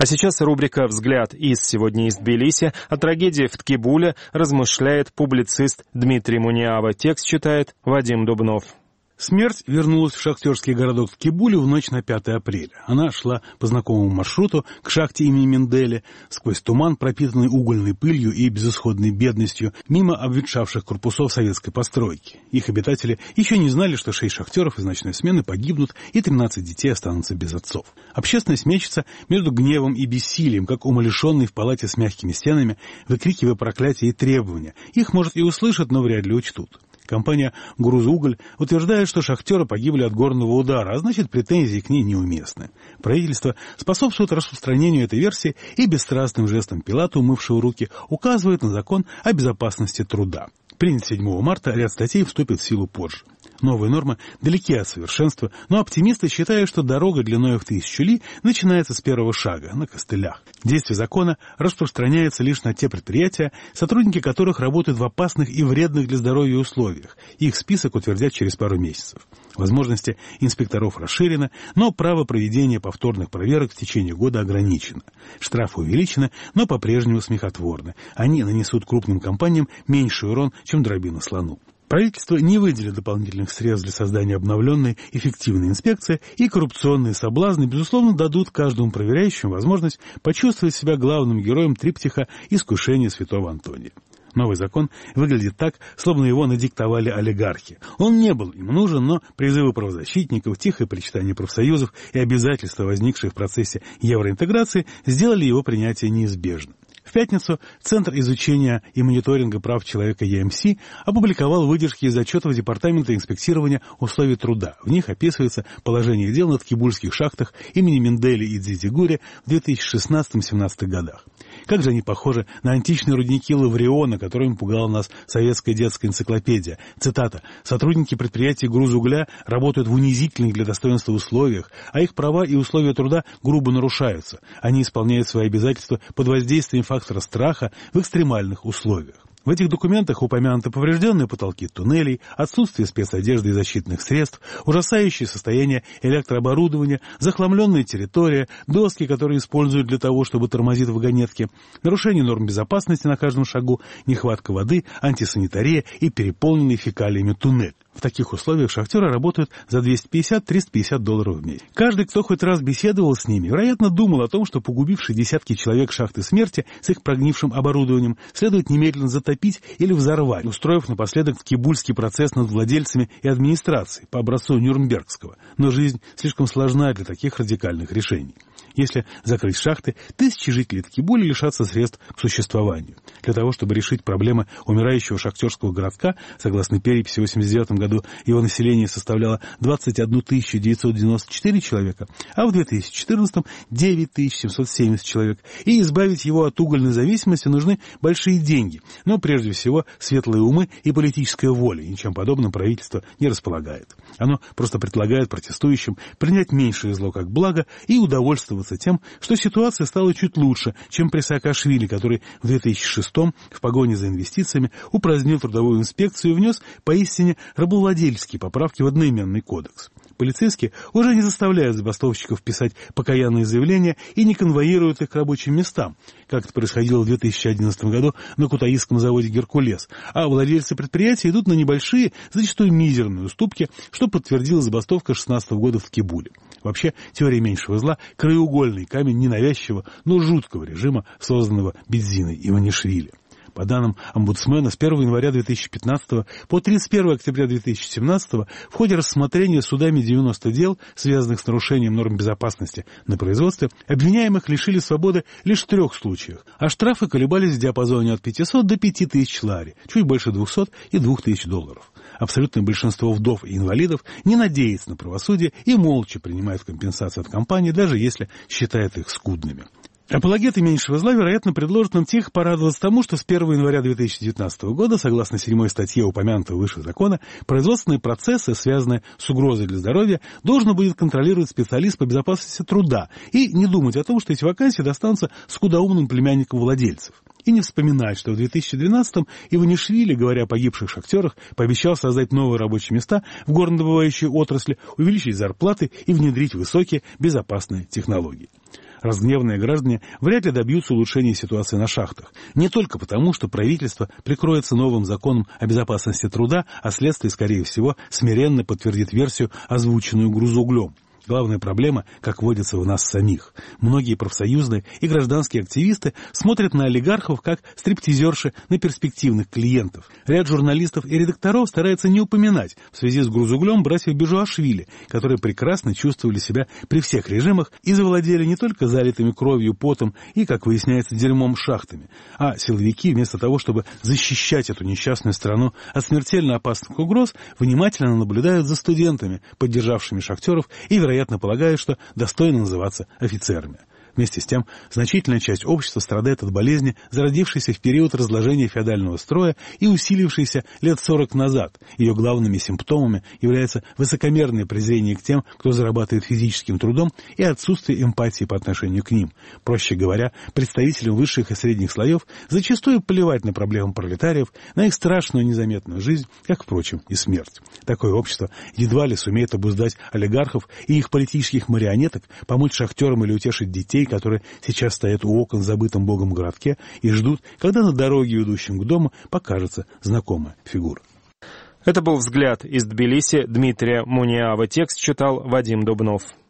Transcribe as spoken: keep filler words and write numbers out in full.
А сейчас рубрика «Взгляд из сегодня из Тбилиси». О трагедии в Ткибуле размышляет публицист Дмитрий Муниава. Текст читает Вадим Дубнов. Смерть вернулась в шахтерский городок Ткибуле в ночь на пятое апреля. Она шла по знакомому маршруту к шахте имени Менделе, сквозь туман, пропитанный угольной пылью и безысходной бедностью, мимо обветшавших корпусов советской постройки. Их обитатели еще не знали, что шесть шахтеров из ночной смены погибнут и тринадцать детей останутся без отцов. Общественность мечется между гневом и бессилием, как умалишенный в палате с мягкими стенами, выкрикивая проклятия и требования. Их, может, и услышат, но вряд ли учтут. Компания «Грузуголь» утверждает, что шахтеры погибли от горного удара, а значит, претензии к ней неуместны. Правительство способствует распространению этой версии и бесстрастным жестом пилота, умывшего руки, указывает на закон о безопасности труда. Принят седьмого марта, ряд статей вступит в силу позже. Новые нормы далеки от совершенства, но оптимисты считают, что дорога длиной в тысячу ли начинается с первого шага, на костылях. Действие закона распространяется лишь на те предприятия, сотрудники которых работают в опасных и вредных для здоровья условиях. Их список утвердят через пару месяцев. Возможности инспекторов расширены, но право проведения повторных проверок в течение года ограничено. Штрафы увеличены, но по-прежнему смехотворны. Они нанесут крупным компаниям меньший урон, чем дробина слону. Правительство не выделит дополнительных средств для создания обновленной эффективной инспекции, и коррупционные соблазны, безусловно, дадут каждому проверяющему возможность почувствовать себя главным героем триптиха «Искушение святого Антония». Новый закон выглядит так, словно его надиктовали олигархи. Он не был им нужен, но призывы правозащитников, тихое причитание профсоюзов и обязательства, возникшие в процессе евроинтеграции, сделали его принятие неизбежным. В пятницу Центр изучения и мониторинга прав человека и эм си опубликовал выдержки из отчетов Департамента инспектирования условий труда. В них описывается положение дел на ткибульских шахтах имени Менделе и Дзидзигуре в две тысячи шестнадцатом-семнадцатом годах. Как же они похожи на античные рудники Лавриона, которыми пугала нас советская детская энциклопедия. Цитата. «Сотрудники предприятий грузугля работают в унизительных для достоинства условиях, а их права и условия труда грубо нарушаются. Они исполняют свои обязательства под воздействием фактора страха в экстремальных условиях». В этих документах упомянуты поврежденные потолки туннелей, отсутствие спецодежды и защитных средств, ужасающее состояние электрооборудования, захламленная территория, доски, которые используют для того, чтобы тормозить вагонетки, нарушение норм безопасности на каждом шагу, нехватка воды, антисанитария и переполненный фекалиями туннель. В таких условиях шахтеры работают за двести пятьдесят - триста пятьдесят долларов в месяц. Каждый, кто хоть раз беседовал с ними, вероятно, думал о том, что погубившие десятки человек шахты смерти с их прогнившим оборудованием следует немедленно затопить или взорвать, устроив напоследок ткибульский процесс над владельцами и администрацией по образцу Нюрнбергского. Но жизнь слишком сложна для таких радикальных решений. Если закрыть шахты, тысячи жителей Ткибули лишатся средств к существованию. Для того, чтобы решить проблемы умирающего шахтерского городка, согласно переписи в восемьдесят девятом году его население составляло двадцать одну тысячу девятьсот девяносто четыре человека, а в две тысячи четырнадцатом — девять тысяч семьсот семьдесят человек. И избавить его от угольной зависимости нужны большие деньги, но прежде всего светлые умы и политическая воля, и ничем подобным правительство не располагает. Оно просто предлагает протестующим принять меньшее зло как благо и удовольствоваться тем, что ситуация стала чуть лучше, чем при Саакашвили, который в две тысячи шестом в погоне за инвестициями упразднил трудовую инспекцию и внес поистине рабовладельческие поправки в одноименный кодекс. Полицейские уже не заставляют забастовщиков писать покаянные заявления и не конвоируют их к рабочим местам, как это происходило в две тысячи одиннадцатом году на кутаисском заводе «Геркулес», а владельцы предприятий идут на небольшие, зачастую мизерные уступки, что подтвердила забастовка шестнадцатого года в Ткибуле. Вообще, теория меньшего зла – краеугольный камень ненавязчивого, но жуткого режима, созданного Бедзиной Иванишвили. По данным омбудсмена, с первого января две тысячи пятнадцатого по тридцать первого октября две тысячи семнадцатого в ходе рассмотрения судами девяноста дел, связанных с нарушением норм безопасности на производстве, обвиняемых лишили свободы лишь в трех случаях, а штрафы колебались в диапазоне от пятисот до пяти тысяч лари, чуть больше двухсот и двух тысяч долларов. Абсолютное большинство вдов и инвалидов не надеется на правосудие и молча принимает компенсацию от компании, даже если считает их скудными. Апологеты меньшего зла, вероятно, предложат нам тихо порадоваться тому, что с первого января две тысячи девятнадцатого года, согласно седьмой статье упомянутого выше закона, производственные процессы, связанные с угрозой для здоровья, должен будет контролировать специалист по безопасности труда и не думать о том, что эти вакансии достанутся скудоумным племянникам владельцев. И не вспоминать, что в две тысячи двенадцатом Иванишвили, говоря о погибших шахтерах, пообещал создать новые рабочие места в горнодобывающей отрасли, увеличить зарплаты и внедрить высокие безопасные технологии. Разгневанные граждане вряд ли добьются улучшения ситуации на шахтах. Не только потому, что правительство прикроется новым законом о безопасности труда, а следствие, скорее всего, смиренно подтвердит версию, озвученную грузоуглем. Главная проблема, как водится, в нас самих. Многие профсоюзные и гражданские активисты смотрят на олигархов как стриптизерши на перспективных клиентов. Ряд журналистов и редакторов старается не упоминать в связи с грузоуглем братьев Бежуашвили, которые прекрасно чувствовали себя при всех режимах и завладели не только залитыми кровью, потом и, как выясняется, дерьмом шахтами, а силовики, вместо того, чтобы защищать эту несчастную страну от смертельно опасных угроз, внимательно наблюдают за студентами, поддержавшими шахтеров, и, вероятно, вероятно, полагают, что достойно называться офицерами. Вместе с тем, значительная часть общества страдает от болезни, зародившейся в период разложения феодального строя и усилившейся лет сорок назад. Ее главными симптомами является высокомерное презрение к тем, кто зарабатывает физическим трудом, и отсутствие эмпатии по отношению к ним. Проще говоря, представителям высших и средних слоев зачастую плевать на проблемы пролетариев, на их страшную незаметную жизнь, как, впрочем, и смерть. Такое общество едва ли сумеет обуздать олигархов и их политических марионеток, помочь шахтерам или утешить детей, которые сейчас стоят у окон в забытом богом городке и ждут, когда на дороге, ведущем к дому, покажется знакомая фигура. Это был «Взгляд» из Тбилиси Дмитрия Муниава. Текст читал Вадим Дубнов.